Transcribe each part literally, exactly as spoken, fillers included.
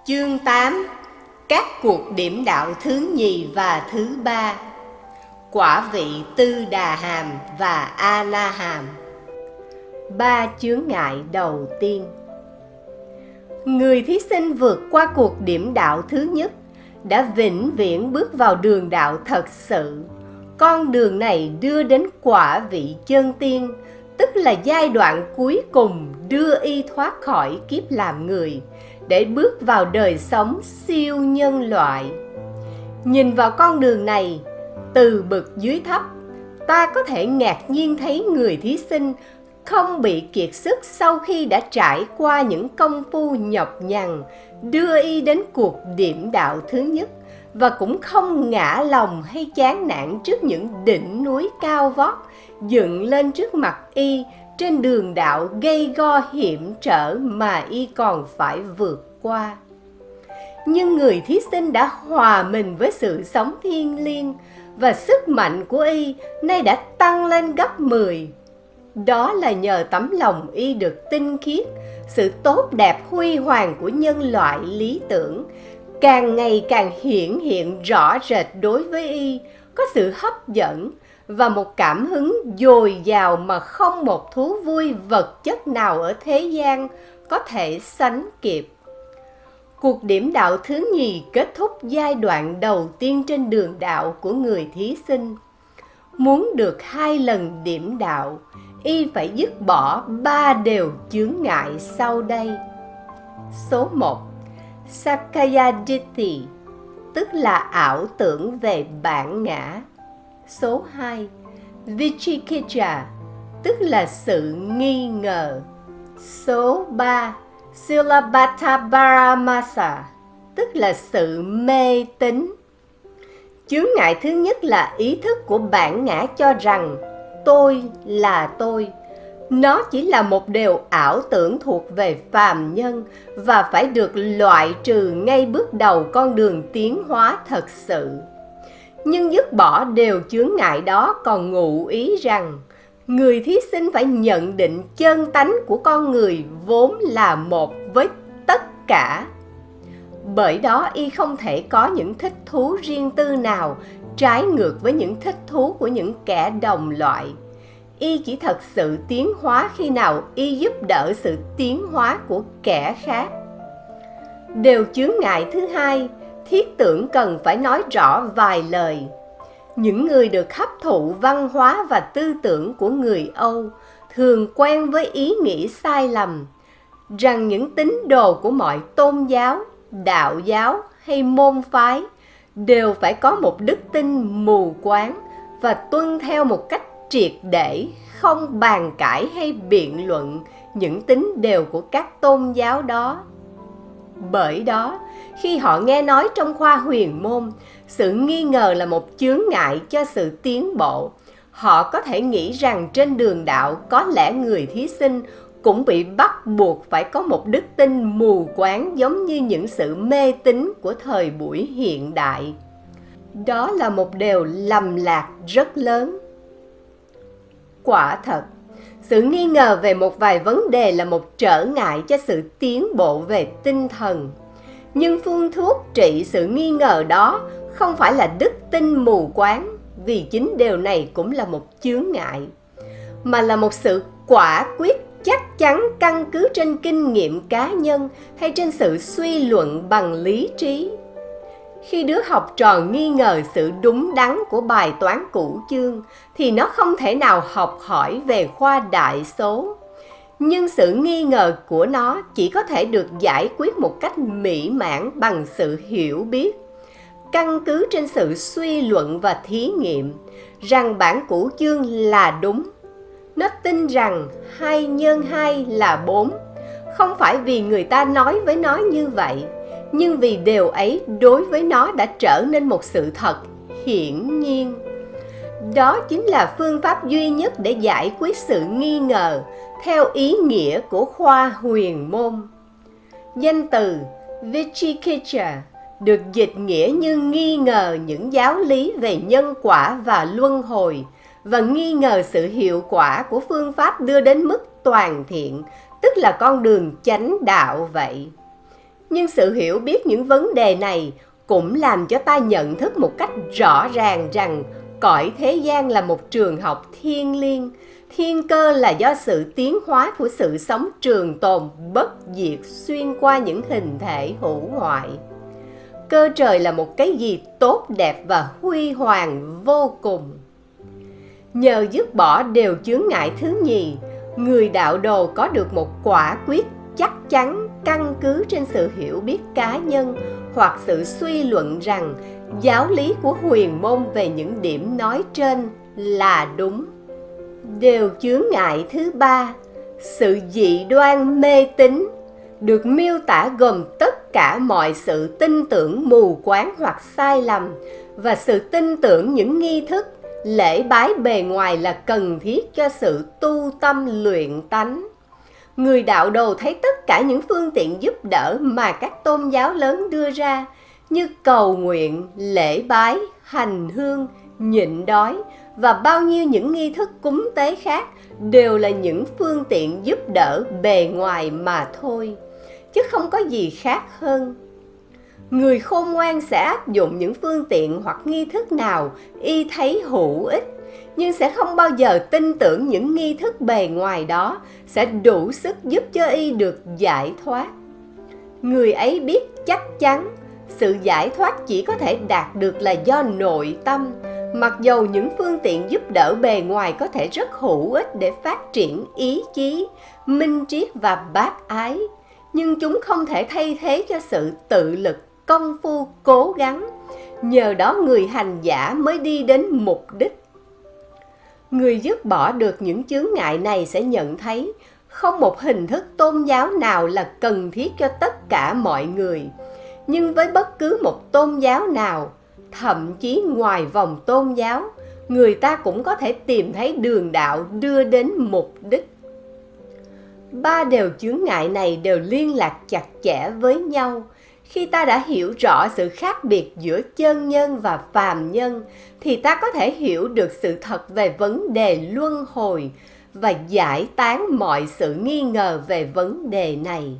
Chương tám. Các cuộc điểm đạo thứ nhì và thứ ba. Quả vị Tư Đà Hàm và A La Hàm. Ba chướng ngại đầu tiên. Người thí sinh vượt qua cuộc điểm đạo thứ nhất đã vĩnh viễn bước vào đường đạo thật sự. Con đường này đưa đến quả vị chân tiên, tức là giai đoạn cuối cùng đưa y thoát khỏi kiếp làm người, để bước vào đời sống siêu nhân loại. Nhìn vào con đường này, từ bậc dưới thấp, ta có thể ngạc nhiên thấy người thí sinh không bị kiệt sức sau khi đã trải qua những công phu nhọc nhằn đưa y đến cuộc điểm đạo thứ nhất, và cũng không ngã lòng hay chán nản trước những đỉnh núi cao vót dựng lên trước mặt y trên đường đạo gây go hiểm trở mà y còn phải vượt qua. Nhưng người thí sinh đã hòa mình với sự sống thiêng liêng, và sức mạnh của y nay đã tăng lên gấp mười. Đó là nhờ tấm lòng y được tinh khiết, sự tốt đẹp huy hoàng của nhân loại lý tưởng càng ngày càng hiển hiện rõ rệt đối với y, có sự hấp dẫn và một cảm hứng dồi dào mà không một thú vui vật chất nào ở thế gian có thể sánh kịp. Cuộc điểm đạo thứ nhì kết thúc giai đoạn đầu tiên trên đường đạo của người thí sinh. Muốn được hai lần điểm đạo, y phải dứt bỏ ba điều chướng ngại sau đây. Số một. Sakaya Ditti, tức là ảo tưởng về bản ngã. Số hai. Vichikicha, tức là sự nghi ngờ. Số ba. Silabhataparamasa, tức là sự mê tín. Chướng ngại thứ nhất là ý thức của bản ngã cho rằng tôi là tôi. Nó chỉ là một điều ảo tưởng thuộc về phàm nhân và phải được loại trừ ngay bước đầu con đường tiến hóa thật sự. Nhưng dứt bỏ điều chướng ngại đó còn ngụ ý rằng người thí sinh phải nhận định chân tánh của con người vốn là một với tất cả. Bởi đó y không thể có những thích thú riêng tư nào trái ngược với những thích thú của những kẻ đồng loại. Y chỉ thật sự tiến hóa khi nào y giúp đỡ sự tiến hóa của kẻ khác. Điều chướng ngại thứ hai, thiết tưởng cần phải nói rõ vài lời. Những người được hấp thụ văn hóa và tư tưởng của người Âu thường quen với ý nghĩ sai lầm rằng những tín đồ của mọi tôn giáo, đạo giáo hay môn phái đều phải có một đức tin mù quáng và tuân theo một cách triệt để, không bàn cãi hay biện luận những tín điều của các tôn giáo đó. Bởi đó, khi họ nghe nói trong khoa huyền môn, sự nghi ngờ là một chướng ngại cho sự tiến bộ, họ có thể nghĩ rằng trên đường đạo có lẽ người thí sinh cũng bị bắt buộc phải có một đức tin mù quáng giống như những sự mê tín của thời buổi hiện đại. Đó là một điều lầm lạc rất lớn. Quả thật, sự nghi ngờ về một vài vấn đề là một trở ngại cho sự tiến bộ về tinh thần. Nhưng phương thuốc trị sự nghi ngờ đó không phải là đức tin mù quáng, vì chính điều này cũng là một chướng ngại, mà là một sự quả quyết chắc chắn căn cứ trên kinh nghiệm cá nhân hay trên sự suy luận bằng lý trí. Khi đứa học trò nghi ngờ sự đúng đắn của bài toán cửu chương thì nó không thể nào học hỏi về khoa đại số. Nhưng sự nghi ngờ của nó chỉ có thể được giải quyết một cách mỹ mãn bằng sự hiểu biết, căn cứ trên sự suy luận và thí nghiệm rằng bản cửu chương là đúng. Nó tin rằng hai nhân hai là bốn, không phải vì người ta nói với nó như vậy, nhưng vì điều ấy đối với nó đã trở nên một sự thật hiển nhiên. Đó chính là phương pháp duy nhất để giải quyết sự nghi ngờ theo ý nghĩa của khoa huyền môn. Danh từ Vichikicha được dịch nghĩa như nghi ngờ những giáo lý về nhân quả và luân hồi, và nghi ngờ sự hiệu quả của phương pháp đưa đến mức toàn thiện, tức là con đường chánh đạo vậy. Nhưng sự hiểu biết những vấn đề này cũng làm cho ta nhận thức một cách rõ ràng rằng cõi thế gian là một trường học thiêng liêng. Thiên cơ là do sự tiến hóa của sự sống trường tồn bất diệt xuyên qua những hình thể hữu hoại. Cơ trời là một cái gì tốt đẹp và huy hoàng vô cùng. Nhờ dứt bỏ điều chướng ngại thứ nhì, người đạo đồ có được một quả quyết chắc chắn căn cứ trên sự hiểu biết cá nhân hoặc sự suy luận rằng giáo lý của huyền môn về những điểm nói trên là đúng. Điều chướng ngại thứ ba, sự dị đoan mê tín, được miêu tả gồm tất cả mọi sự tin tưởng mù quáng hoặc sai lầm và sự tin tưởng những nghi thức, lễ bái bề ngoài là cần thiết cho sự tu tâm luyện tánh. Người đạo đồ thấy tất cả những phương tiện giúp đỡ mà các tôn giáo lớn đưa ra như cầu nguyện, lễ bái, hành hương, nhịn đói và bao nhiêu những nghi thức cúng tế khác đều là những phương tiện giúp đỡ bề ngoài mà thôi, chứ không có gì khác hơn. Người khôn ngoan sẽ áp dụng những phương tiện hoặc nghi thức nào y thấy hữu ích, nhưng sẽ không bao giờ tin tưởng những nghi thức bề ngoài đó sẽ đủ sức giúp cho y được giải thoát. Người ấy biết chắc chắn sự giải thoát chỉ có thể đạt được là do nội tâm, mặc dầu những phương tiện giúp đỡ bề ngoài có thể rất hữu ích để phát triển ý chí, minh triết và bác ái, nhưng chúng không thể thay thế cho sự tự lực, công phu, cố gắng. Nhờ đó người hành giả mới đi đến mục đích. Người dứt bỏ được những chướng ngại này sẽ nhận thấy không một hình thức tôn giáo nào là cần thiết cho tất cả mọi người. Nhưng với bất cứ một tôn giáo nào, thậm chí ngoài vòng tôn giáo, người ta cũng có thể tìm thấy đường đạo đưa đến mục đích. Ba điều chướng ngại này đều liên lạc chặt chẽ với nhau. Khi ta đã hiểu rõ sự khác biệt giữa chân nhân và phàm nhân, thì ta có thể hiểu được sự thật về vấn đề luân hồi và giải tán mọi sự nghi ngờ về vấn đề này.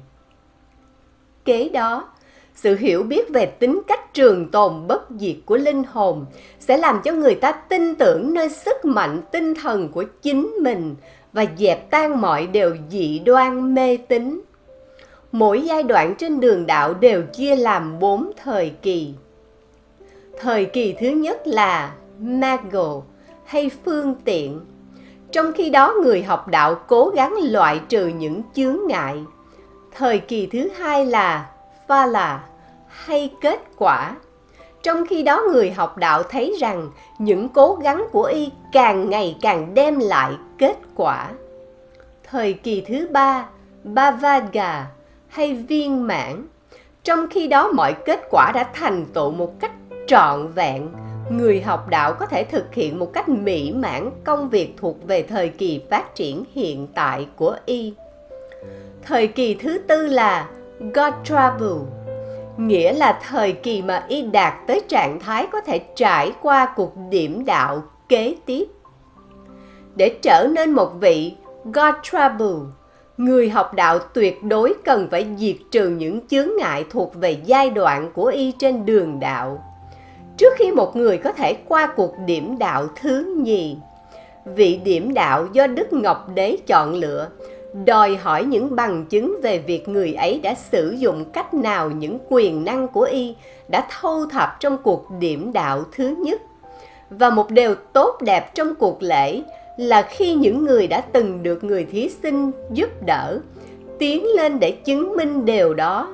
Kế đó, sự hiểu biết về tính cách trường tồn bất diệt của linh hồn sẽ làm cho người ta tin tưởng nơi sức mạnh tinh thần của chính mình và dẹp tan mọi điều dị đoan mê tín. Mỗi giai đoạn trên đường đạo đều chia làm bốn thời kỳ. Thời kỳ thứ nhất là Mago hay phương tiện. Trong khi đó người học đạo cố gắng loại trừ những chướng ngại. Thời kỳ thứ hai là Phala hay kết quả. Trong khi đó người học đạo thấy rằng những cố gắng của y càng ngày càng đem lại kết quả. Thời kỳ thứ ba, Bhavaga hay viên mãn. Trong khi đó mọi kết quả đã thành tựu một cách trọn vẹn, người học đạo có thể thực hiện một cách mỹ mãn công việc thuộc về thời kỳ phát triển hiện tại của y. Thời kỳ thứ tư là Gotrabu, nghĩa là thời kỳ mà y đạt tới trạng thái có thể trải qua cuộc điểm đạo kế tiếp. Để trở nên một vị Gotrabu, người học đạo tuyệt đối cần phải diệt trừ những chướng ngại thuộc về giai đoạn của y trên đường đạo. Trước khi một người có thể qua cuộc điểm đạo thứ nhì, vị điểm đạo do Đức Ngọc Đế chọn lựa đòi hỏi những bằng chứng về việc người ấy đã sử dụng cách nào những quyền năng của y đã thâu thập trong cuộc điểm đạo thứ nhất. Và một điều tốt đẹp trong cuộc lễ là khi những người đã từng được người thí sinh giúp đỡ tiến lên để chứng minh điều đó.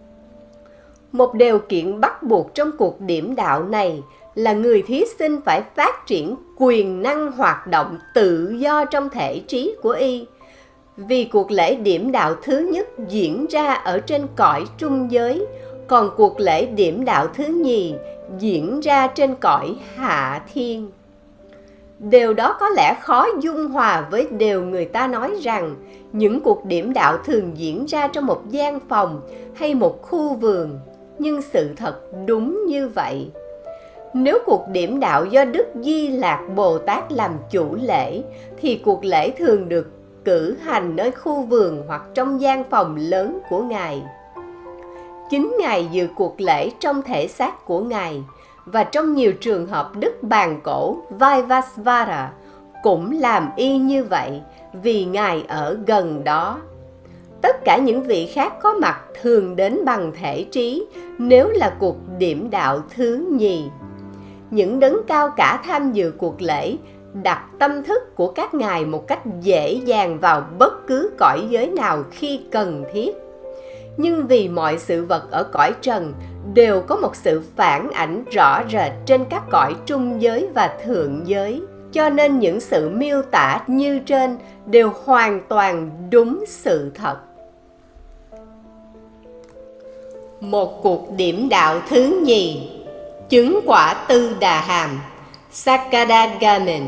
Một điều kiện bắt buộc trong cuộc điểm đạo này là người thí sinh phải phát triển quyền năng hoạt động tự do trong thể trí của y. Vì cuộc lễ điểm đạo thứ nhất diễn ra ở trên cõi trung giới, còn cuộc lễ điểm đạo thứ nhì diễn ra trên cõi hạ thiên. Điều đó có lẽ khó dung hòa với điều người ta nói rằng những cuộc điểm đạo thường diễn ra trong một gian phòng hay một khu vườn, nhưng sự thật đúng như vậy. Nếu cuộc điểm đạo do Đức Di Lạc Bồ Tát làm chủ lễ, thì cuộc lễ thường được cử hành nơi khu vườn hoặc trong gian phòng lớn của Ngài. chính Ngài dự cuộc lễ trong thể xác của Ngài, và trong nhiều trường hợp Đức Bàn Cổ Vaivasvara cũng làm y như vậy vì Ngài ở gần đó. Tất cả những vị khác có mặt thường đến bằng thể trí nếu là cuộc điểm đạo thứ nhì. Những đấng cao cả tham dự cuộc lễ đặt tâm thức của các ngài một cách dễ dàng vào bất cứ cõi giới nào khi cần thiết. Nhưng vì mọi sự vật ở cõi trần đều có một sự phản ảnh rõ rệt trên các cõi trung giới và thượng giới, cho nên những sự miêu tả như trên đều hoàn toàn đúng sự thật. Một cuộc điểm đạo thứ nhì, chứng quả Tư Đà Hàm, Sakadagamin.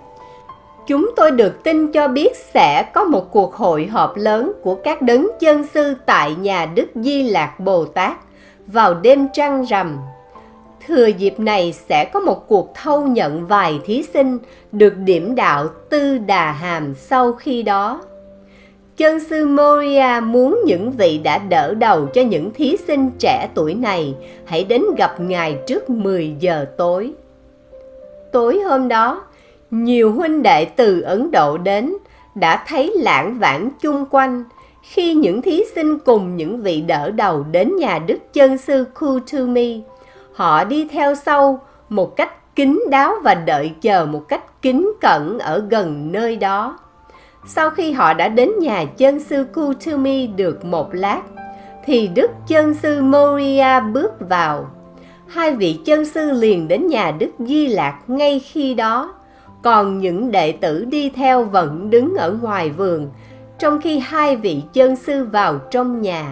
Chúng tôi được tin cho biết sẽ có một cuộc hội họp lớn của các đấng chân sư tại nhà Đức Di Lạc Bồ Tát vào đêm trăng rằm. Thừa dịp này sẽ có một cuộc thâu nhận vài thí sinh được điểm đạo Tư Đà Hàm sau khi đó. Chân sư Moria muốn những vị đã đỡ đầu cho những thí sinh trẻ tuổi này hãy đến gặp Ngài trước mười giờ tối. Tối hôm đó, nhiều huynh đệ từ Ấn Độ đến đã thấy lảng vảng chung quanh khi những thí sinh cùng những vị đỡ đầu đến nhà Đức Chân sư Kuthumi. Họ đi theo sau một cách kín đáo và đợi chờ một cách kính cẩn ở gần nơi đó. Sau khi họ đã đến nhà chân sư Kuthumi được một lát, thì Đức Chân sư Moria bước vào. Hai vị chân sư liền đến nhà Đức Di Lạc ngay khi đó, còn những đệ tử đi theo vẫn đứng ở ngoài vườn, trong khi hai vị chân sư vào trong nhà.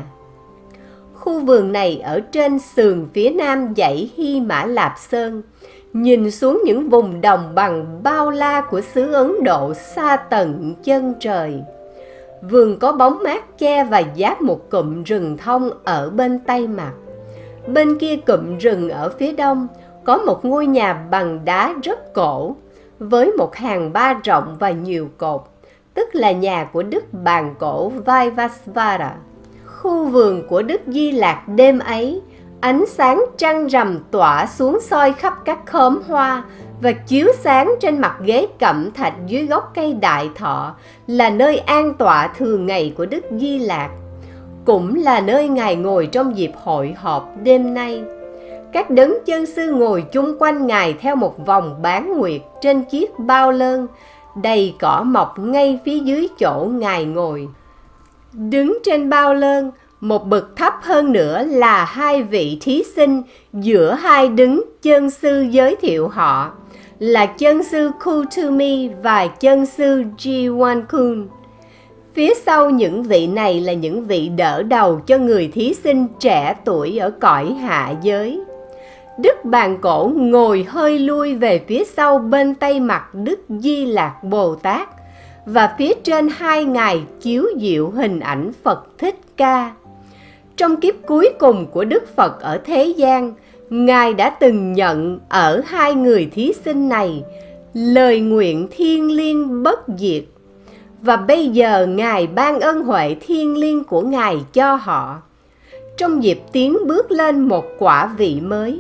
Khu vườn này ở trên sườn phía nam dãy Hy Mã Lạp Sơn, nhìn xuống những vùng đồng bằng bao la của xứ Ấn Độ xa tận chân trời. Vườn có bóng mát che và giáp một cụm rừng thông ở bên tây mặt. Bên kia cụm rừng ở phía đông có một ngôi nhà bằng đá rất cổ, với một hàng ba rộng và nhiều cột, tức là nhà của Đức Bàn Cổ Vaivasvara. Khu vườn của Đức Di Lạc đêm ấy, ánh sáng trăng rằm tỏa xuống soi khắp các khóm hoa và chiếu sáng trên mặt ghế cẩm thạch dưới gốc cây đại thọ, là nơi an tọa thường ngày của Đức Di Lạc, cũng là nơi Ngài ngồi trong dịp hội họp đêm nay. Các đấng chân sư ngồi chung quanh Ngài theo một vòng bán nguyệt trên chiếc bao lơn, đầy cỏ mọc ngay phía dưới chỗ Ngài ngồi. Đứng trên bao lơn, một bậc thấp hơn nữa là hai vị thí sinh giữa hai đấng chân sư giới thiệu họ, là chân sư Kuthumi và chân sư Jiwankun. Phía sau những vị này là những vị đỡ đầu cho người thí sinh trẻ tuổi ở cõi hạ giới. Đức Bàn Cổ ngồi hơi lui về phía sau bên tay mặt Đức Di Lạc Bồ Tát, và phía trên hai ngài chiếu diệu hình ảnh Phật Thích Ca. Trong kiếp cuối cùng của Đức Phật ở thế gian, Ngài đã từng nhận ở hai người thí sinh này lời nguyện thiêng liêng bất diệt, và bây giờ Ngài ban ân huệ thiêng liêng của Ngài cho họ, trong dịp tiến bước lên một quả vị mới.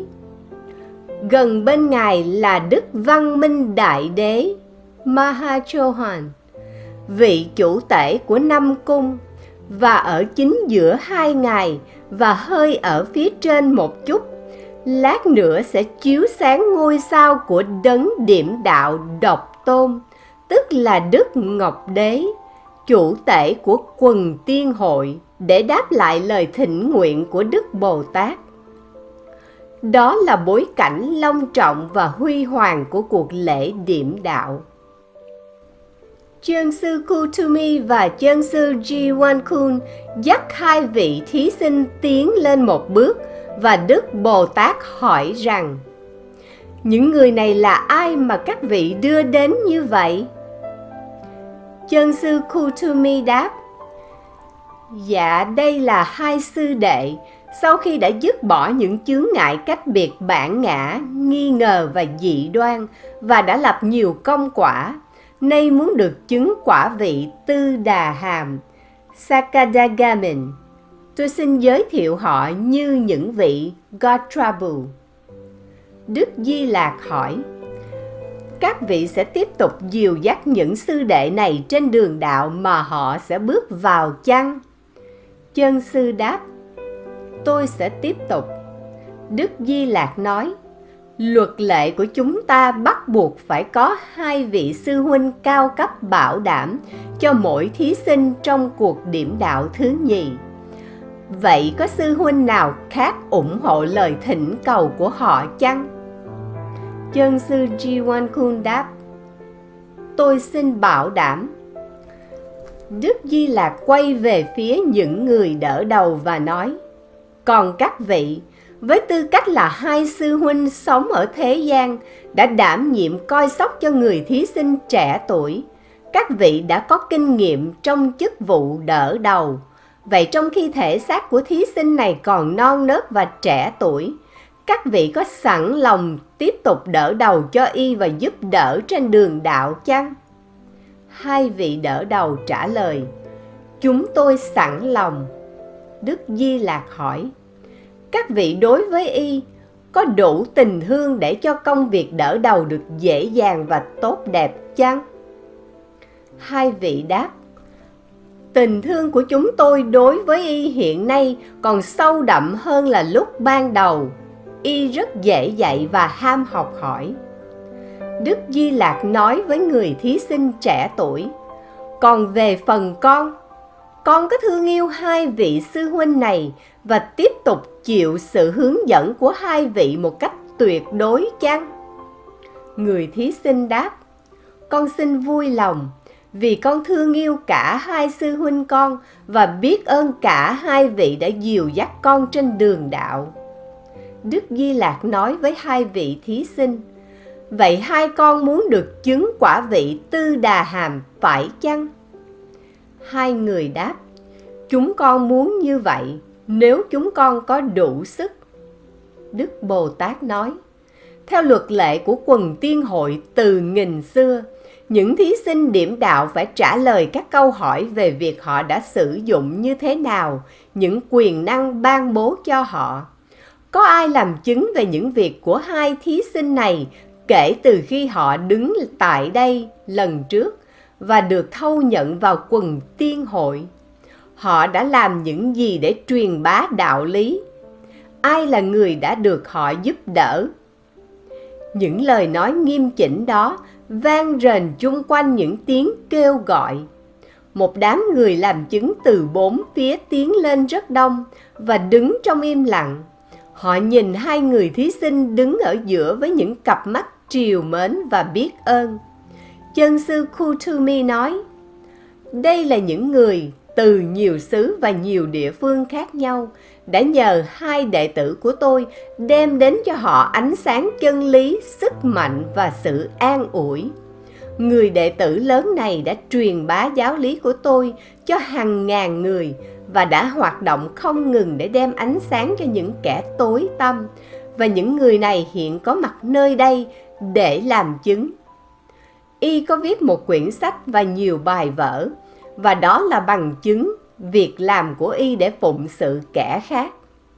Gần bên Ngài là Đức Văn Minh Đại Đế Mahachohan, vị chủ tể của năm cung, và ở chính giữa hai ngài và hơi ở phía trên một chút, lát nữa sẽ chiếu sáng ngôi sao của đấng điểm đạo độc tôn, tức là Đức Ngọc Đế, chủ tể của quần tiên hội, để đáp lại lời thỉnh nguyện của Đức Bồ Tát. Đó là bối cảnh long trọng và huy hoàng của cuộc lễ điểm đạo. Chân sư Kuthumi và chân sư Jiwankun dắt hai vị thí sinh tiến lên một bước, và Đức Bồ Tát hỏi rằng: những người này là ai mà các vị đưa đến như vậy? Chân sư Kuthumi đáp: dạ, đây là hai sư đệ, sau khi đã dứt bỏ những chướng ngại cách biệt bản ngã, nghi ngờ và dị đoan, và đã lập nhiều công quả, nay muốn được chứng quả vị Tư Đà Hàm, Sakadagamin. Tôi xin giới thiệu họ như những vị God Trouble. Đức Di Lạc hỏi: các vị sẽ tiếp tục dìu dắt những sư đệ này trên đường đạo mà họ sẽ bước vào chăng? Chân sư đáp: tôi sẽ tiếp tục. Đức Di Lạc nói: luật lệ của chúng ta bắt buộc phải có hai vị sư huynh cao cấp bảo đảm cho mỗi thí sinh trong cuộc điểm đạo thứ nhì. Vậy có sư huynh nào khác ủng hộ lời thỉnh cầu của họ chăng? Chân sư Ji-won Kun đáp: tôi xin bảo đảm. Đức Di Lạc quay về phía những người đỡ đầu và nói: còn các vị, với tư cách là hai sư huynh sống ở thế gian, đã đảm nhiệm coi sóc cho người thí sinh trẻ tuổi, các vị đã có kinh nghiệm trong chức vụ đỡ đầu. Vậy trong khi thể xác của thí sinh này còn non nớt và trẻ tuổi, các vị có sẵn lòng tiếp tục đỡ đầu cho y và giúp đỡ trên đường đạo chăng? Hai vị đỡ đầu trả lời: chúng tôi sẵn lòng. Đức Di Lạc hỏi: các vị đối với y có đủ tình thương để cho công việc đỡ đầu được dễ dàng và tốt đẹp chăng? Hai vị đáp: tình thương của chúng tôi đối với y hiện nay còn sâu đậm hơn là lúc ban đầu. Y rất dễ dạy và ham học hỏi. Đức Di Lạc nói với người thí sinh trẻ tuổi: còn về phần con, con có thương yêu hai vị sư huynh này và tiếp tục chịu sự hướng dẫn của hai vị một cách tuyệt đối chăng? Người thí sinh đáp: con xin vui lòng, vì con thương yêu cả hai sư huynh con và biết ơn cả hai vị đã dìu dắt con trên đường đạo. Đức Di Lạc nói với hai vị thí sinh: vậy hai con muốn được chứng quả vị Tư Đà Hàm phải chăng? Hai người đáp: chúng con muốn như vậy, nếu chúng con có đủ sức. Đức Bồ Tát nói: theo luật lệ của quần tiên hội từ nghìn xưa, những thí sinh điểm đạo phải trả lời các câu hỏi về việc họ đã sử dụng như thế nào những quyền năng ban bố cho họ. Có ai làm chứng về những việc của hai thí sinh này kể từ khi họ đứng tại đây lần trước và được thâu nhận vào quần tiên hội? Họ đã làm những gì để truyền bá đạo lý? Ai là người đã được họ giúp đỡ? Những lời nói nghiêm chỉnh đó vang rền chung quanh những tiếng kêu gọi. Một đám người làm chứng từ bốn phía tiến lên rất đông và đứng trong im lặng. Họ nhìn hai người thí sinh đứng ở giữa với những cặp mắt trìu mến và biết ơn. Chân sư Kutumi nói: đây là những người từ nhiều xứ và nhiều địa phương khác nhau đã nhờ hai đệ tử của tôi đem đến cho họ ánh sáng chân lý, sức mạnh và sự an ủi. Người đệ tử lớn này đã truyền bá giáo lý của tôi cho hàng ngàn người và đã hoạt động không ngừng để đem ánh sáng cho những kẻ tối tăm, và những người này hiện có mặt nơi đây để làm chứng. Y có viết một quyển sách và nhiều bài vở, và đó là bằng chứng việc làm của y để phụng sự kẻ khác.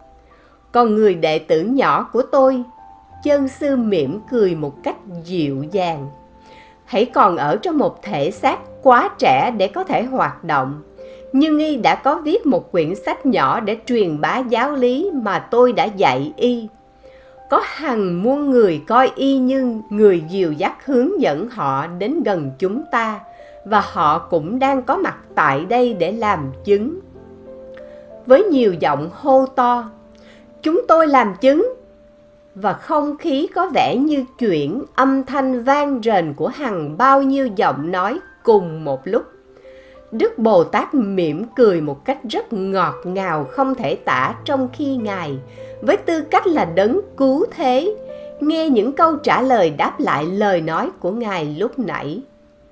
Còn người đệ tử nhỏ của tôi, chân sư mỉm cười một cách dịu dàng. Hãy còn ở trong một thể xác quá trẻ để có thể hoạt động, nhưng y đã có viết một quyển sách nhỏ để truyền bá giáo lý mà tôi đã dạy y. Có hàng muôn người coi y như người dìu dắt hướng dẫn họ đến gần chúng ta, và họ cũng đang có mặt tại đây để làm chứng. Với nhiều giọng hô to: chúng tôi làm chứng! Và không khí có vẻ như chuyển âm thanh vang rền của hàng bao nhiêu giọng nói cùng một lúc. Đức Bồ Tát mỉm cười một cách rất ngọt ngào không thể tả trong khi Ngài, với tư cách là đấng cứu thế, nghe những câu trả lời đáp lại lời nói của Ngài lúc nãy.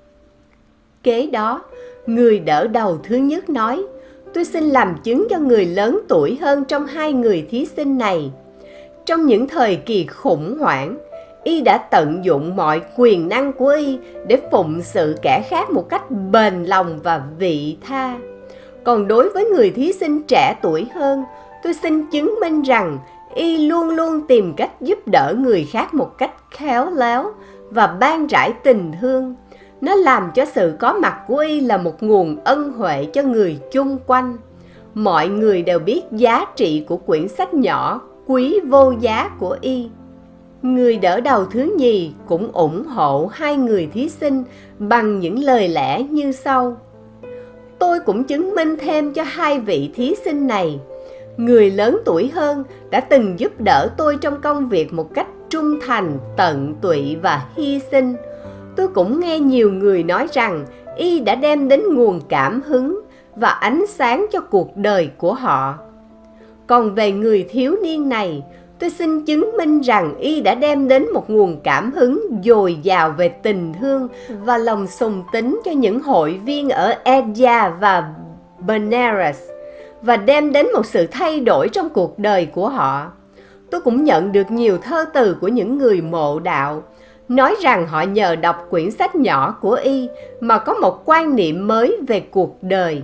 Kế đó, người đỡ đầu thứ nhất nói: tôi xin làm chứng cho người lớn tuổi hơn trong hai người thí sinh này. Trong những thời kỳ khủng hoảng, y đã tận dụng mọi quyền năng của y để phụng sự kẻ khác một cách bền lòng và vị tha. Còn đối với người thí sinh trẻ tuổi hơn, tôi xin chứng minh rằng y luôn luôn tìm cách giúp đỡ người khác một cách khéo léo và ban rãi tình thương. Nó làm cho sự có mặt của y là một nguồn ân huệ cho người chung quanh. Mọi người đều biết giá trị của quyển sách nhỏ quý vô giá của y. Người đỡ đầu thứ nhì cũng ủng hộ hai người thí sinh bằng những lời lẽ như sau. Tôi cũng chứng minh thêm cho hai vị thí sinh này. Người lớn tuổi hơn đã từng giúp đỡ tôi trong công việc một cách trung thành, tận tụy và hy sinh. Tôi cũng nghe nhiều người nói rằng y đã đem đến nguồn cảm hứng và ánh sáng cho cuộc đời của họ. Còn về người thiếu niên này, tôi xin chứng minh rằng y đã đem đến một nguồn cảm hứng dồi dào về tình thương và lòng sùng tín cho những hội viên ở Edea và Benares, và đem đến một sự thay đổi trong cuộc đời của họ. Tôi cũng nhận được nhiều thơ từ của những người mộ đạo, nói rằng họ nhờ đọc quyển sách nhỏ của y mà có một quan niệm mới về cuộc đời.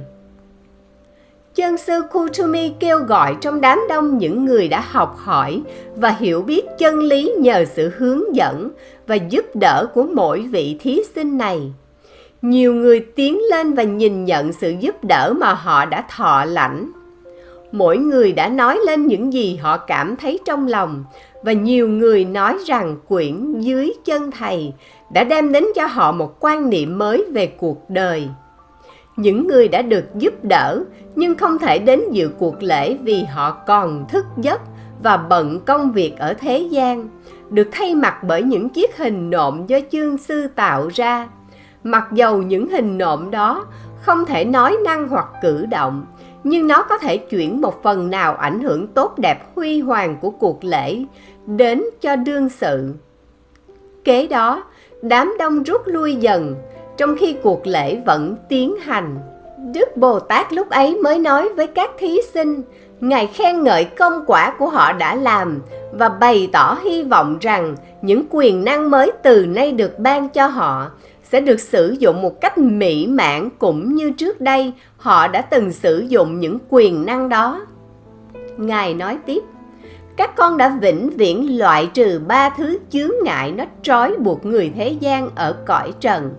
Chân sư Kuthumi kêu gọi trong đám đông những người đã học hỏi và hiểu biết chân lý nhờ sự hướng dẫn và giúp đỡ của mỗi vị thí sinh này. Nhiều người tiến lên và nhìn nhận sự giúp đỡ mà họ đã thọ lãnh. Mỗi người đã nói lên những gì họ cảm thấy trong lòng, và nhiều người nói rằng quyển Dưới Chân Thầy đã đem đến cho họ một quan niệm mới về cuộc đời. Những người đã được giúp đỡ nhưng không thể đến dự cuộc lễ vì họ còn thức giấc và bận công việc ở thế gian, được thay mặt bởi những chiếc hình nộm do chương sư tạo ra. Mặc dầu những hình nộm đó không thể nói năng hoặc cử động, nhưng nó có thể chuyển một phần nào ảnh hưởng tốt đẹp huy hoàng của cuộc lễ đến cho đương sự. Kế đó, đám đông rút lui dần, trong khi cuộc lễ vẫn tiến hành. Đức Bồ Tát lúc ấy mới nói với các thí sinh, Ngài khen ngợi công quả của họ đã làm và bày tỏ hy vọng rằng những quyền năng mới từ nay được ban cho họ sẽ được sử dụng một cách mỹ mãn cũng như trước đây họ đã từng sử dụng những quyền năng đó. Ngài nói tiếp, các con đã vĩnh viễn loại trừ ba thứ chướng ngại nó trói buộc người thế gian ở cõi trần.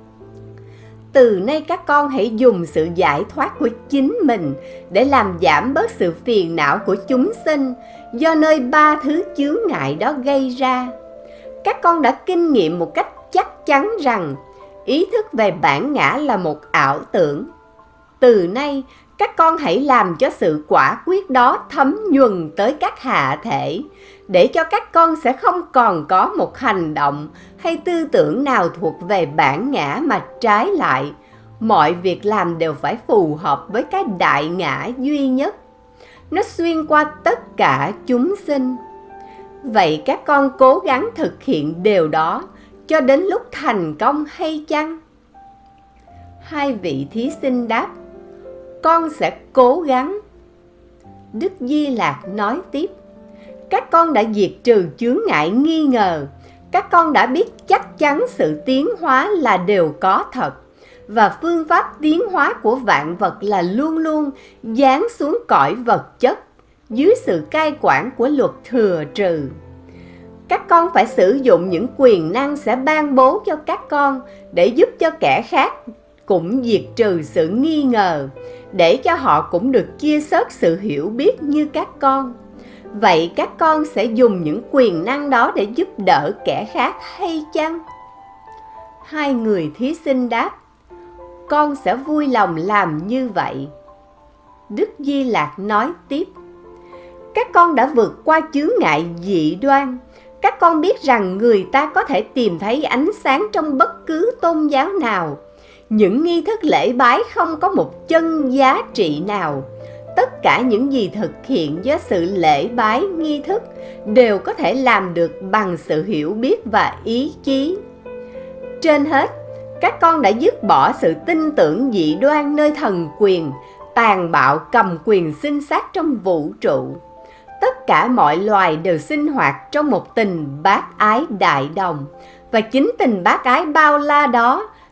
Từ nay các con hãy dùng sự giải thoát của chính mình để làm giảm bớt sự phiền não của chúng sinh do nơi ba thứ chướng ngại đó gây ra. Các con đã kinh nghiệm một cách chắc chắn rằng ý thức về bản ngã là một ảo tưởng. Từ nay, các con hãy làm cho sự quả quyết đó thấm nhuần tới các hạ thể, để cho các con sẽ không còn có một hành động hay tư tưởng nào thuộc về bản ngã mà trái lại. Mọi việc làm đều phải phù hợp với cái đại ngã duy nhất. Nó xuyên qua tất cả chúng sinh. Vậy các con cố gắng thực hiện điều đó cho đến lúc thành công hay chăng? Hai vị thí sinh đáp, con sẽ cố gắng. Đức Di Lạc nói tiếp, các con đã diệt trừ chướng ngại nghi ngờ. Các con đã biết chắc chắn sự tiến hóa là điều có thật, và phương pháp tiến hóa của vạn vật là luôn luôn giáng xuống cõi vật chất dưới sự cai quản của luật thừa trừ. Các con phải sử dụng những quyền năng sẽ ban bố cho các con để giúp cho kẻ khác cũng diệt trừ sự nghi ngờ, để cho họ cũng được chia sớt sự hiểu biết như các con. Vậy các con sẽ dùng những quyền năng đó để giúp đỡ kẻ khác hay chăng? Hai người thí sinh đáp, con sẽ vui lòng làm như vậy. Đức Di Lạc nói tiếp, các con đã vượt qua chướng ngại dị đoan. Các con biết rằng người ta có thể tìm thấy ánh sáng trong bất cứ tôn giáo nào. Những nghi thức lễ bái không có một chân giá trị nào. Tất cả những gì thực hiện do sự lễ bái nghi thức đều có thể làm được bằng sự hiểu biết và ý chí. Trên hết, các con đã dứt bỏ sự tin tưởng dị đoan nơi thần quyền, tàn bạo cầm quyền sinh sát trong vũ trụ. Tất cả mọi loài đều sinh hoạt trong một tình bác ái đại đồng, và chính tình bác ái bao la đó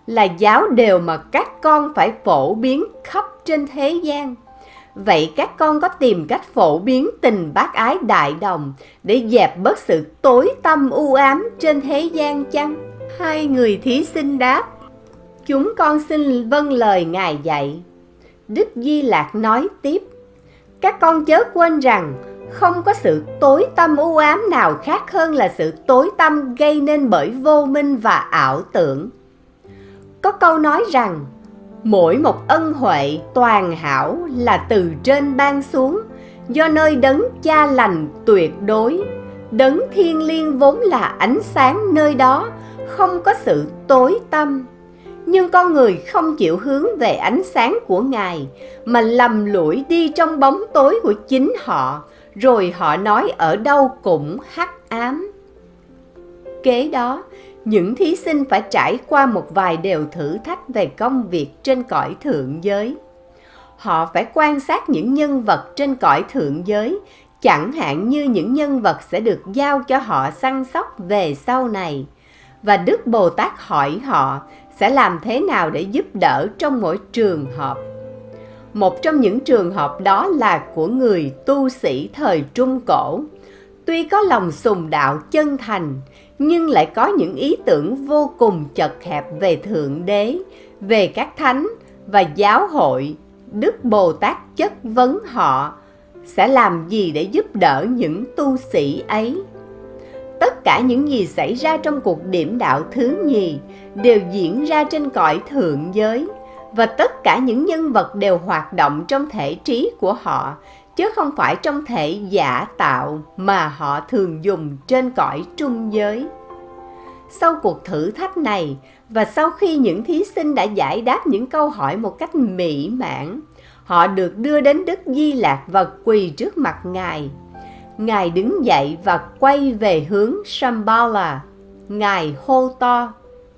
là giáo điều mà các con phải phổ biến khắp trên thế gian. Vậy các con có tìm cách phổ biến tình bác ái đại đồng để dẹp bớt sự tối tăm u ám trên thế gian chăng? Hai người thí sinh đáp: chúng con xin vâng lời Ngài dạy. Đức Di Lặc nói tiếp: các con chớ quên rằng không có sự tối tăm u ám nào khác hơn là sự tối tăm gây nên bởi vô minh và ảo tưởng. Có câu nói rằng mỗi một ân huệ toàn hảo là từ trên ban xuống, do nơi đấng cha lành tuyệt đối, đấng thiên liêng vốn là ánh sáng nơi đó, không có sự tối tăm. Nhưng con người không chịu hướng về ánh sáng của Ngài, mà lầm lũi đi trong bóng tối của chính họ, rồi họ nói ở đâu cũng hắc ám. Kế đó, những thí sinh phải trải qua một vài điều thử thách về công việc trên cõi thượng giới. Họ phải quan sát những nhân vật trên cõi thượng giới, chẳng hạn như những nhân vật sẽ được giao cho họ săn sóc về sau này. Và Đức Bồ Tát hỏi họ sẽ làm thế nào để giúp đỡ trong mỗi trường hợp. Một trong những trường hợp đó là của người tu sĩ thời Trung Cổ. Tuy có lòng sùng đạo chân thành, nhưng lại có những ý tưởng vô cùng chật hẹp về Thượng Đế, về các thánh và giáo hội. Đức Bồ Tát chất vấn họ sẽ làm gì để giúp đỡ những tu sĩ ấy. Tất cả những gì xảy ra trong cuộc điểm đạo thứ nhì đều diễn ra trên cõi thượng giới, và tất cả những nhân vật đều hoạt động trong thể trí của họ, chứ không phải trong thể giả tạo mà họ thường dùng trên cõi trung giới. Sau cuộc thử thách này, và sau khi những thí sinh đã giải đáp những câu hỏi một cách mỹ mãn, họ được đưa đến Đức Di Lặc và quỳ trước mặt Ngài. Ngài đứng dậy và quay về hướng Shambhala. Ngài hô to: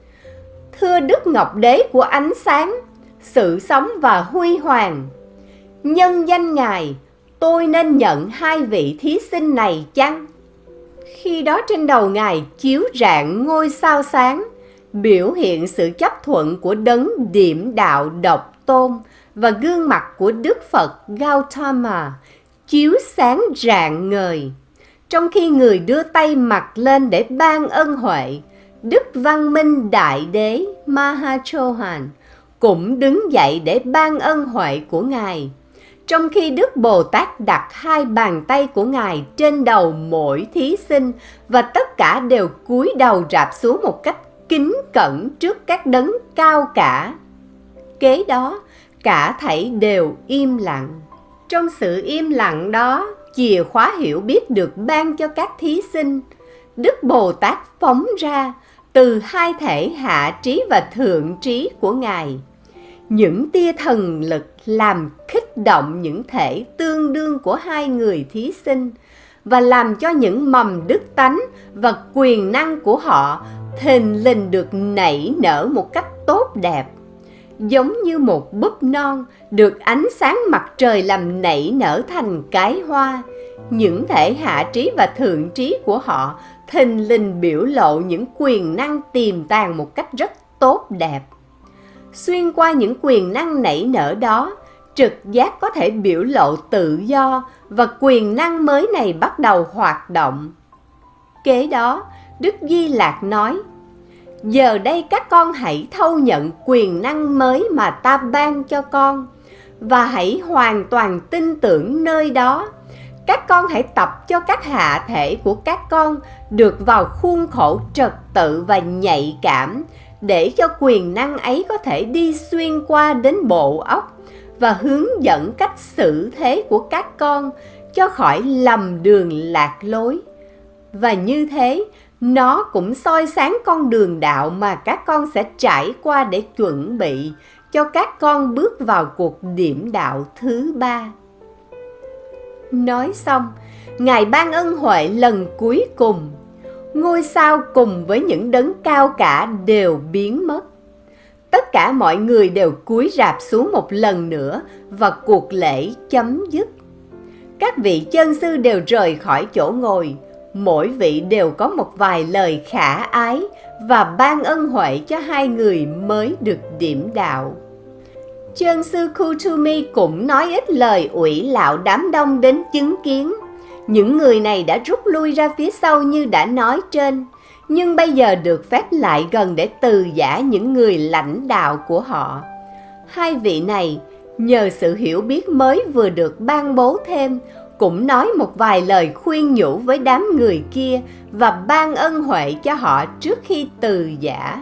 thưa Đức Ngọc Đế của ánh sáng, sự sống và huy hoàng, nhân danh Ngài, tôi nên nhận hai vị thí sinh này chăng? Khi đó trên đầu Ngài chiếu rạng ngôi sao sáng, biểu hiện sự chấp thuận của đấng điểm đạo độc tôn, và gương mặt của Đức Phật Gautama chiếu sáng rạng ngời. Trong khi người đưa tay mặt lên để ban ân huệ, Đức Văn Minh Đại Đế Mahachohan cũng đứng dậy để ban ân huệ của Ngài. Trong khi Đức Bồ Tát đặt hai bàn tay của Ngài trên đầu mỗi thí sinh, và tất cả đều cúi đầu rạp xuống một cách kính cẩn trước các đấng cao cả. Kế đó, cả thảy đều im lặng. Trong sự im lặng đó, chìa khóa hiểu biết được ban cho các thí sinh. Đức Bồ Tát phóng ra từ hai thể hạ trí và thượng trí của Ngài. Những tia thần lực làm khích động những thể tương đương của hai người thí sinh, và làm cho những mầm đức tánh và quyền năng của họ thình lình được nảy nở một cách tốt đẹp. Giống như một búp non được ánh sáng mặt trời làm nảy nở thành cái hoa, những thể hạ trí và thượng trí của họ thình lình biểu lộ những quyền năng tiềm tàng một cách rất tốt đẹp. Xuyên qua những quyền năng nảy nở đó, trực giác có thể biểu lộ tự do, và quyền năng mới này bắt đầu hoạt động. Kế đó, Đức Di Lặc nói: giờ đây các con hãy thâu nhận quyền năng mới mà ta ban cho con, và hãy hoàn toàn tin tưởng nơi đó. Các con hãy tập cho các hạ thể của các con được vào khuôn khổ trật tự và nhạy cảm, để cho quyền năng ấy có thể đi xuyên qua đến bộ óc và hướng dẫn cách xử thế của các con cho khỏi lầm đường lạc lối. Và như thế, nó cũng soi sáng con đường đạo mà các con sẽ trải qua để chuẩn bị cho các con bước vào cuộc điểm đạo thứ ba. Nói xong, Ngài ban ân huệ lần cuối cùng. Ngôi sao cùng với những đấng cao cả đều biến mất. Tất cả mọi người đều cúi rạp xuống một lần nữa, và cuộc lễ chấm dứt. Các vị chân sư đều rời khỏi chỗ ngồi. mỗi vị đều có một vài lời khả ái và ban ân huệ cho hai người mới được điểm đạo. Chân sư Kuthumi cũng nói ít lời ủy lạo đám đông đến chứng kiến. Những người này đã rút lui ra phía sau như đã nói trên, nhưng bây giờ được phép lại gần để từ giã những người lãnh đạo của họ. Hai vị này, nhờ sự hiểu biết mới vừa được ban bố thêm, cũng nói một vài lời khuyên nhủ với đám người kia và ban ân huệ cho họ trước khi từ giã.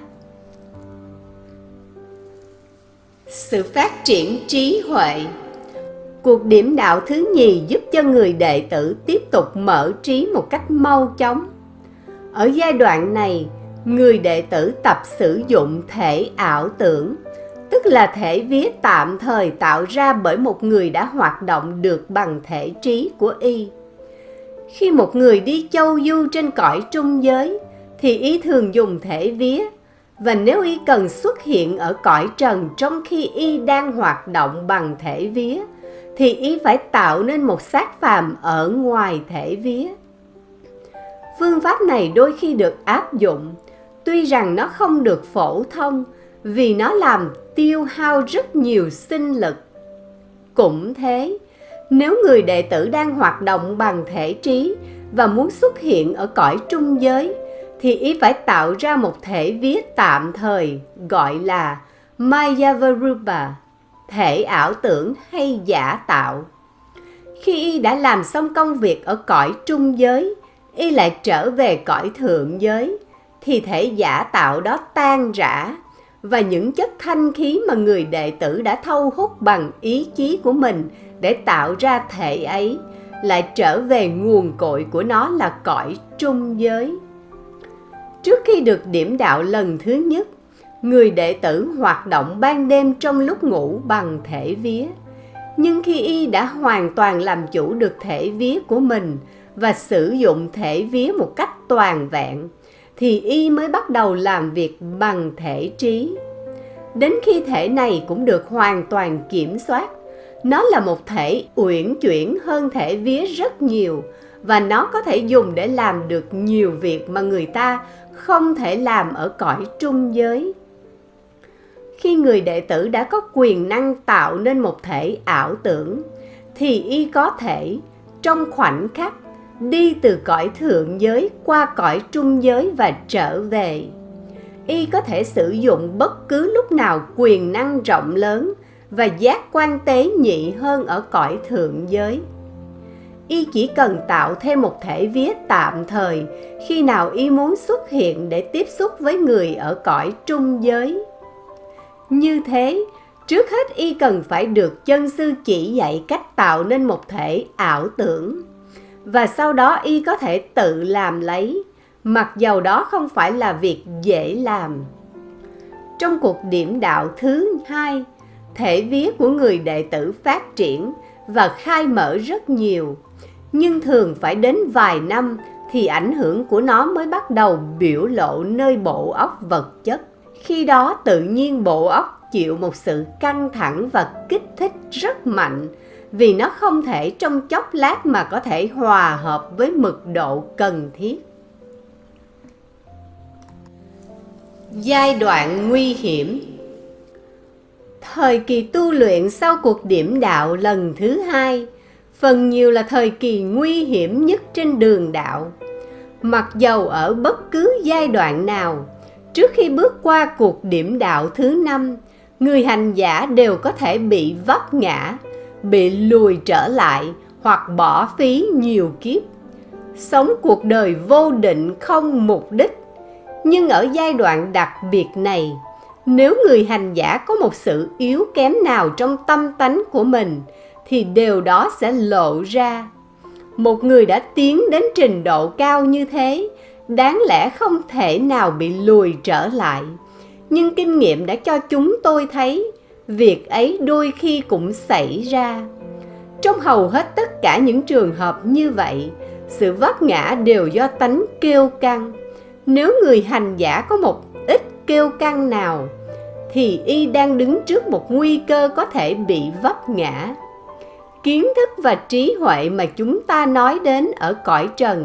Sự phát triển trí huệ. Cuộc điểm đạo thứ nhì giúp cho người đệ tử tiếp tục mở trí một cách mau chóng. Ở giai đoạn này, người đệ tử tập sử dụng thể ảo tưởng, tức là thể vía tạm thời tạo ra bởi một người đã hoạt động được bằng thể trí của y. Khi một người đi châu du trên cõi trung giới, thì y thường dùng thể vía, và nếu y cần xuất hiện ở cõi trần trong khi y đang hoạt động bằng thể vía, thì y phải tạo nên một xác phàm ở ngoài thể vía. Phương pháp này đôi khi được áp dụng, tuy rằng nó không được phổ thông, vì nó làm tiêu hao rất nhiều sinh lực. Cũng thế, nếu người đệ tử đang hoạt động bằng thể trí và muốn xuất hiện ở cõi trung giới, thì y phải tạo ra một thể vía tạm thời gọi là Mayavarupa, thể ảo tưởng hay giả tạo. Khi y đã làm xong công việc ở cõi trung giới, y lại trở về cõi thượng giới, thì thể giả tạo đó tan rã, và những chất thanh khí mà người đệ tử đã thâu hút bằng ý chí của mình để tạo ra thể ấy lại trở về nguồn cội của nó là cõi trung giới. Trước khi được điểm đạo lần thứ nhất, người đệ tử hoạt động ban đêm trong lúc ngủ bằng thể vía. Nhưng khi y đã hoàn toàn làm chủ được thể vía của mình và sử dụng thể vía một cách toàn vẹn, thì y mới bắt đầu làm việc bằng thể trí. Đến khi thể này cũng được hoàn toàn kiểm soát, nó là một thể uyển chuyển hơn thể vía rất nhiều, và nó có thể dùng để làm được nhiều việc mà người ta không thể làm ở cõi trung giới. Khi người đệ tử đã có quyền năng tạo nên một thể ảo tưởng, thì y có thể, trong khoảnh khắc, đi từ cõi thượng giới qua cõi trung giới và trở về. Y có thể sử dụng bất cứ lúc nào quyền năng rộng lớn và giác quan tế nhị hơn ở cõi thượng giới. Y chỉ cần tạo thêm một thể vía tạm thời khi nào y muốn xuất hiện để tiếp xúc với người ở cõi trung giới. Như thế, trước hết y cần phải được chân sư chỉ dạy cách tạo nên một thể ảo tưởng, và sau đó y có thể tự làm lấy, mặc dầu đó không phải là việc dễ làm. Trong cuộc điểm đạo thứ hai, thể vía của người đệ tử phát triển và khai mở rất nhiều, nhưng thường phải đến vài năm thì ảnh hưởng của nó mới bắt đầu biểu lộ nơi bộ óc vật chất. Khi đó tự nhiên bộ óc chịu một sự căng thẳng và kích thích rất mạnh, vì nó không thể trong chốc lát mà có thể hòa hợp với mực độ cần thiết. Giai đoạn nguy hiểm. Thời kỳ tu luyện sau cuộc điểm đạo lần thứ hai, phần nhiều là thời kỳ nguy hiểm nhất trên đường đạo. Mặc dầu ở bất cứ giai đoạn nào, trước khi bước qua cuộc điểm đạo thứ năm, người hành giả đều có thể bị vấp ngã, bị lùi trở lại hoặc bỏ phí nhiều kiếp, sống cuộc đời vô định không mục đích. Nhưng ở giai đoạn đặc biệt này, nếu người hành giả có một sự yếu kém nào trong tâm tánh của mình, thì điều đó sẽ lộ ra. Một người đã tiến đến trình độ cao như thế, đáng lẽ không thể nào bị lùi trở lại. Nhưng kinh nghiệm đã cho chúng tôi thấy, việc ấy đôi khi cũng xảy ra. Trong hầu hết tất cả những trường hợp như vậy, sự vấp ngã đều do tánh kiêu căng. Nếu người hành giả có một ít kiêu căng nào, thì y đang đứng trước một nguy cơ có thể bị vấp ngã. Kiến thức và trí huệ mà chúng ta nói đến ở cõi trần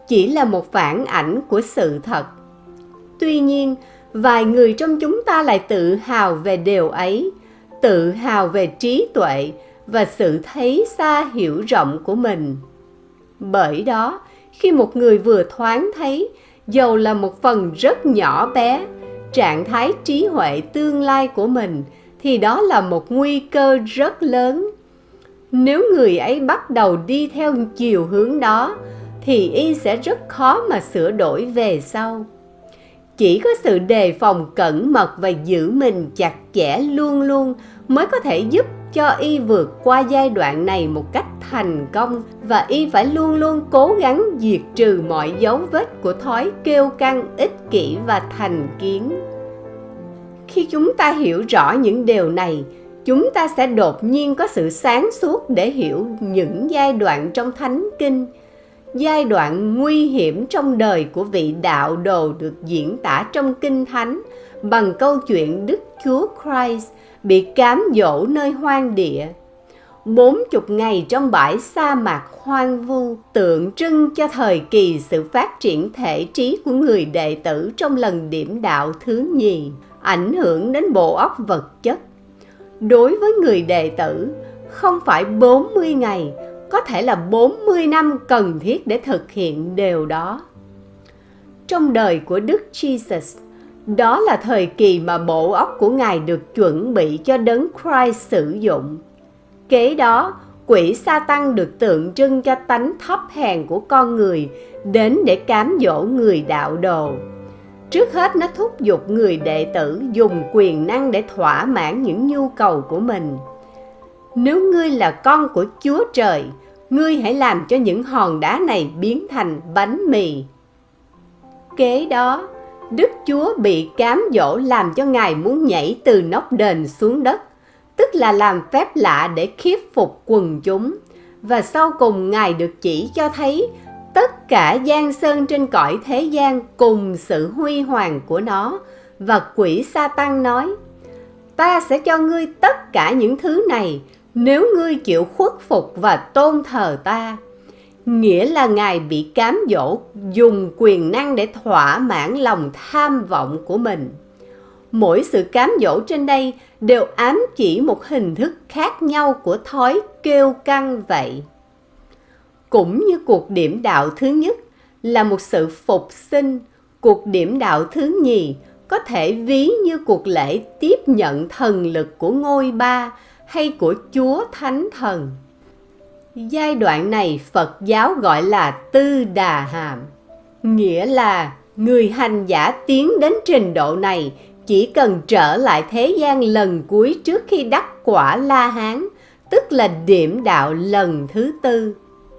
chỉ là một phản ảnh của sự thật. Tuy nhiên, vài người trong chúng ta lại tự hào về điều ấy, tự hào về trí tuệ và sự thấy xa hiểu rộng của mình. Bởi đó, khi một người vừa thoáng thấy, dầu là một phần rất nhỏ bé, trạng thái trí huệ tương lai của mình, thì đó là một nguy cơ rất lớn. Nếu người ấy bắt đầu đi theo chiều hướng đó, thì y sẽ rất khó mà sửa đổi về sau. Chỉ có sự đề phòng cẩn mật và giữ mình chặt chẽ luôn luôn mới có thể giúp cho y vượt qua giai đoạn này một cách thành công, và y phải luôn luôn cố gắng diệt trừ mọi dấu vết của thói kiêu căng, ích kỷ và thành kiến. Khi chúng ta hiểu rõ những điều này, chúng ta sẽ đột nhiên có sự sáng suốt để hiểu những giai đoạn trong Thánh Kinh, giai đoạn nguy hiểm trong đời của vị đạo đồ được diễn tả trong Kinh Thánh bằng câu chuyện Đức Chúa Christ bị cám dỗ nơi hoang địa. Bốn chục ngày trong bãi sa mạc hoang vu tượng trưng cho thời kỳ sự phát triển thể trí của người đệ tử trong lần điểm đạo thứ nhì, ảnh hưởng đến bộ óc vật chất. Đối với người đệ tử, không phải bốn mươi ngày, có thể là bốn mươi năm cần thiết để thực hiện điều đó. Trong đời của Đức Jesus, đó là thời kỳ mà bộ óc của Ngài được chuẩn bị cho Đấng Christ sử dụng. Kế đó, quỷ Sa-tăng được tượng trưng cho tánh thấp hèn của con người đến để cám dỗ người đạo đồ. Trước hết, nó thúc giục người đệ tử dùng quyền năng để thỏa mãn những nhu cầu của mình. Nếu ngươi là con của Chúa Trời, ngươi hãy làm cho những hòn đá này biến thành bánh mì. Kế đó, Đức Chúa bị cám dỗ làm cho Ngài muốn nhảy từ nóc đền xuống đất, tức là làm phép lạ để khiếp phục quần chúng. Và sau cùng Ngài được chỉ cho thấy tất cả giang sơn trên cõi thế gian cùng sự huy hoàng của nó. Và quỷ Sa-tăng nói: ta sẽ cho ngươi tất cả những thứ này nếu ngươi chịu khuất phục và tôn thờ ta. Nghĩa là Ngài bị cám dỗ dùng quyền năng để thỏa mãn lòng tham vọng của mình. Mỗi sự cám dỗ trên đây đều ám chỉ một hình thức khác nhau của thói kiêu căng vậy. Cũng như cuộc điểm đạo thứ nhất là một sự phục sinh, cuộc điểm đạo thứ nhì có thể ví như cuộc lễ tiếp nhận thần lực của ngôi Ba hay của Chúa Thánh Thần. Giai đoạn này Phật giáo gọi là Tư Đà Hàm, nghĩa là người hành giả tiến đến trình độ này chỉ cần trở lại thế gian lần cuối trước khi đắc quả La Hán, tức là điểm đạo lần thứ tư.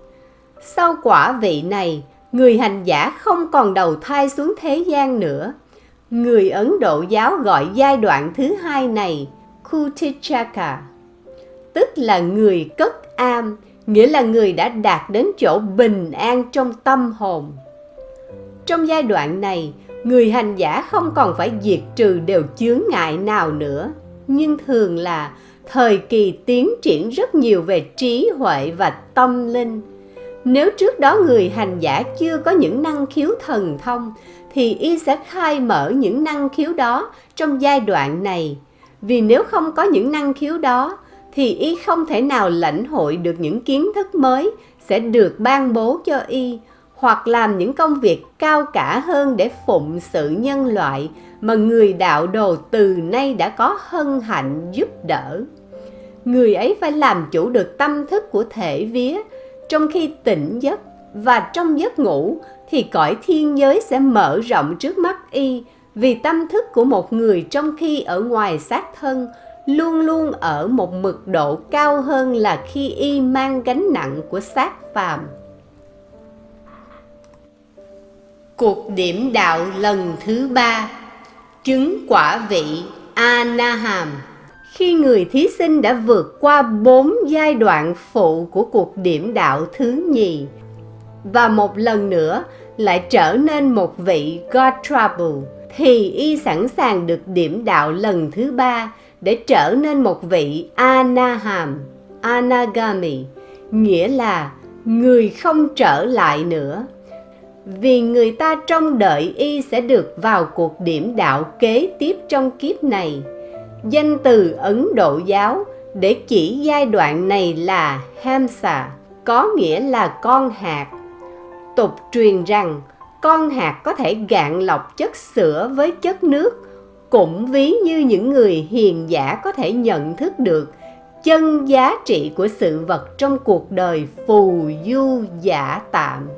Sau quả vị này, người hành giả không còn đầu thai xuống thế gian nữa. Người Ấn Độ giáo gọi giai đoạn thứ hai này Kutachaka, tức là người cất am, nghĩa là người đã đạt đến chỗ bình an trong tâm hồn. Trong giai đoạn này, người hành giả không còn phải diệt trừ điều chướng ngại nào nữa, nhưng thường là thời kỳ tiến triển rất nhiều về trí huệ và tâm linh. Nếu trước đó người hành giả chưa có những năng khiếu thần thông, thì y sẽ khai mở những năng khiếu đó trong giai đoạn này. Vì nếu không có những năng khiếu đó, thì y không thể nào lãnh hội được những kiến thức mới sẽ được ban bố cho y, hoặc làm những công việc cao cả hơn để phụng sự nhân loại mà người đạo đồ từ nay đã có hân hạnh giúp đỡ. Người ấy phải làm chủ được tâm thức của thể vía trong khi tỉnh giấc, và trong giấc ngủ thì cõi thiên giới sẽ mở rộng trước mắt y, vì tâm thức của một người trong khi ở ngoài xác thân luôn luôn ở một mực độ cao hơn là khi y mang gánh nặng của xác phàm. Cuộc điểm đạo lần thứ ba, chứng quả vị A-na-hàm. Khi người thí sinh đã vượt qua bốn giai đoạn phụ của cuộc điểm đạo thứ nhì, và một lần nữa lại trở nên một vị Gottrabhu, thì y sẵn sàng được điểm đạo lần thứ ba để trở nên một vị A-na-hàm, Anagami, nghĩa là người không trở lại nữa. vì người ta trông đợi y sẽ được vào cuộc điểm đạo kế tiếp trong kiếp này. Danh từ Ấn Độ giáo để chỉ giai đoạn này là Hamsa, có nghĩa là con hạt. Tục truyền rằng con hạt có thể gạn lọc chất sữa với chất nước, cũng ví như những người hiền giả có thể nhận thức được chân giá trị của sự vật trong cuộc đời phù du giả tạm.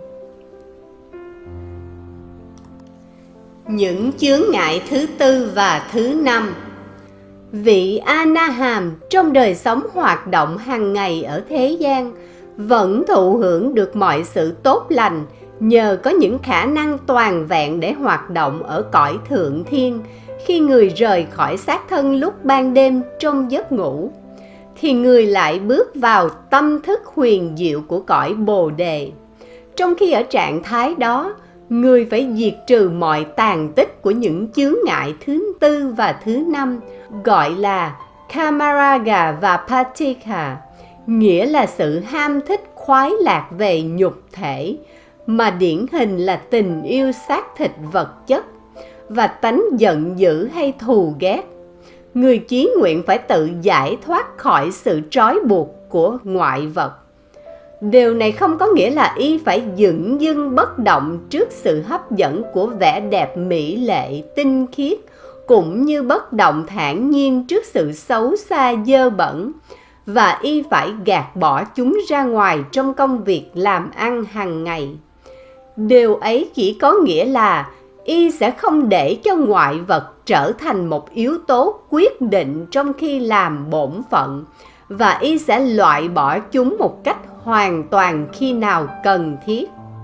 Những chướng ngại thứ tư và thứ năm. Vị A-na-hàm trong đời sống hoạt động hàng ngày ở thế gian vẫn thụ hưởng được mọi sự tốt lành nhờ có những khả năng toàn vẹn để hoạt động ở cõi thượng thiên. Khi người rời khỏi xác thân lúc ban đêm trong giấc ngủ, thì người lại bước vào tâm thức huyền diệu của cõi Bồ Đề. Trong khi ở trạng thái đó, người phải diệt trừ mọi tàn tích của những chướng ngại thứ tư và thứ năm, gọi là Kamaraga và Patika, nghĩa là sự ham thích khoái lạc về nhục thể, mà điển hình là tình yêu xác thịt vật chất, và tánh giận dữ hay thù ghét. Người chí nguyện phải tự giải thoát khỏi sự trói buộc của ngoại vật. Điều này không có nghĩa là y phải dửng dưng bất động trước sự hấp dẫn của vẻ đẹp mỹ lệ, tinh khiết, cũng như bất động thản nhiên trước sự xấu xa dơ bẩn, và y phải gạt bỏ chúng ra ngoài trong công việc làm ăn hàng ngày. Điều ấy chỉ có nghĩa là y sẽ không để cho ngoại vật trở thành một yếu tố quyết định trong khi làm bổn phận, và y sẽ loại bỏ chúng một cách hoàn toàn khi nào cần thiết.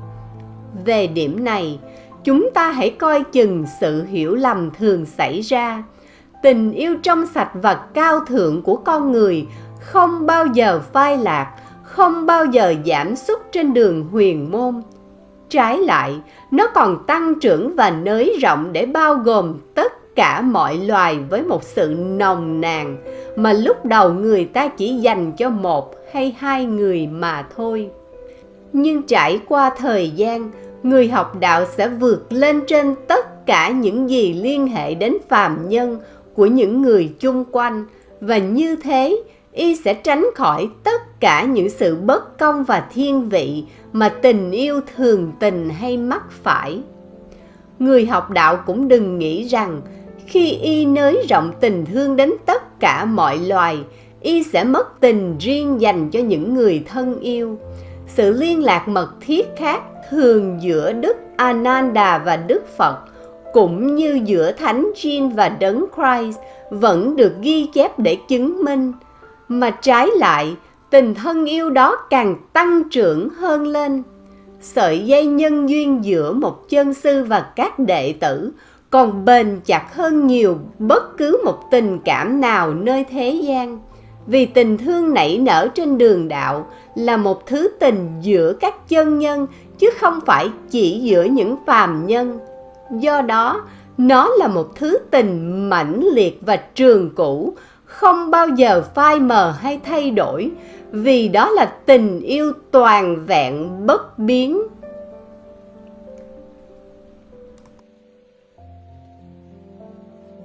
Về điểm này, chúng ta hãy coi chừng sự hiểu lầm thường xảy ra. Tình yêu trong sạch và cao thượng của con người không bao giờ phai lạc, không bao giờ giảm sút trên đường huyền môn. Trái lại, nó còn tăng trưởng và nới rộng để bao gồm tất cả mọi loài với một sự nồng nàn mà lúc đầu người ta chỉ dành cho một hay hai người mà thôi. Nhưng trải qua thời gian, người học đạo sẽ vượt lên trên tất cả những gì liên hệ đến phàm nhân của những người chung quanh, và như thế, y sẽ tránh khỏi tất cả những sự bất công và thiên vị mà tình yêu thường tình hay mắc phải. Người học đạo cũng đừng nghĩ rằng khi y nới rộng tình thương đến tất cả mọi loài, y sẽ mất tình riêng dành cho những người thân yêu. Sự liên lạc mật thiết khác thường giữa Đức Ananda và Đức Phật, cũng như giữa Thánh Jean và Đấng Christ, vẫn được ghi chép để chứng minh. Mà trái lại, tình thân yêu đó càng tăng trưởng hơn lên. Sợi dây nhân duyên giữa một chân sư và các đệ tử còn bền chặt hơn nhiều bất cứ một tình cảm nào nơi thế gian. Vì tình thương nảy nở trên đường đạo là một thứ tình giữa các chân nhân, chứ không phải chỉ giữa những phàm nhân. Do đó, nó là một thứ tình mãnh liệt và trường cũ, không bao giờ phai mờ hay thay đổi, vì đó là tình yêu toàn vẹn bất biến.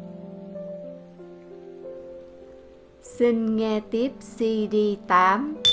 Xin nghe tiếp xê đê tám.